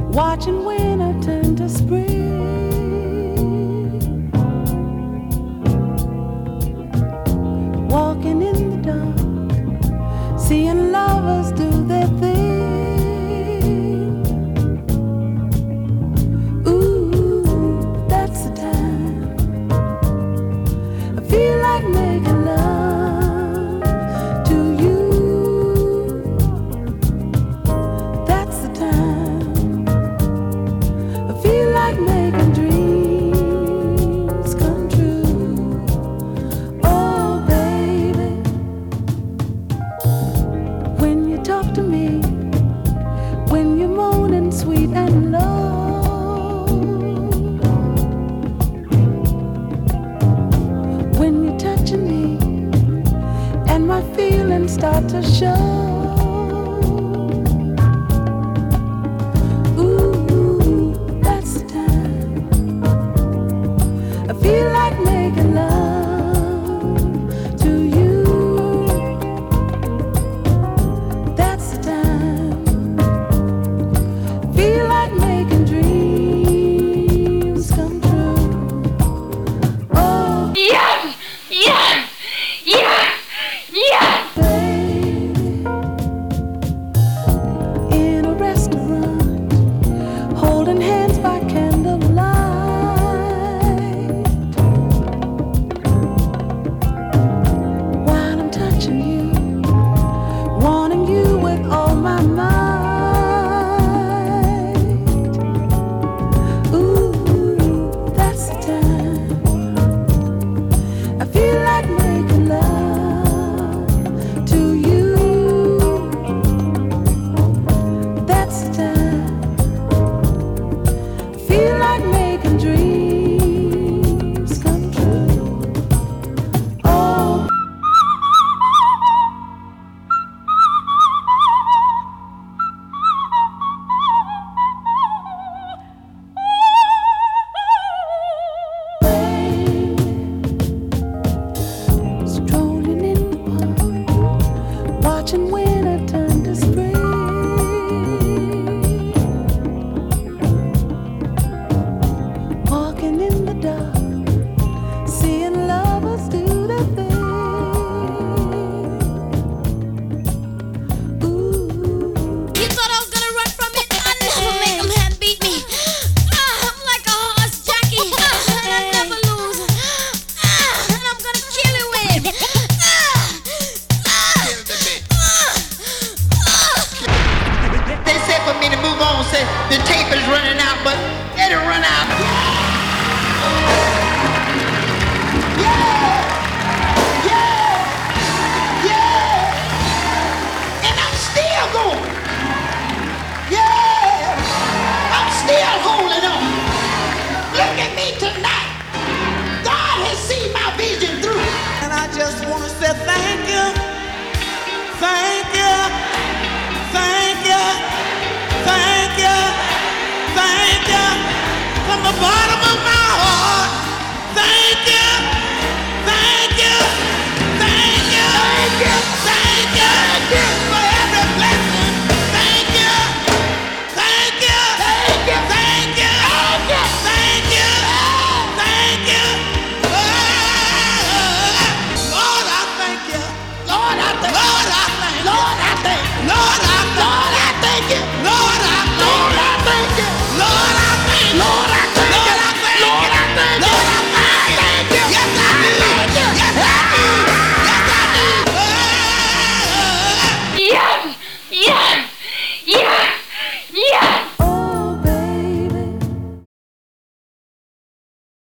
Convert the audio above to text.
watching winter turn to spring, walking in the dark, seeing lovers do their thing. Ooh, that's the time I feel like making love to you. That's the time I feel like making dreams come true. Oh, baby, when you talk to me, when you're moaning sweet and low, when you're touching me and my feelings start to show.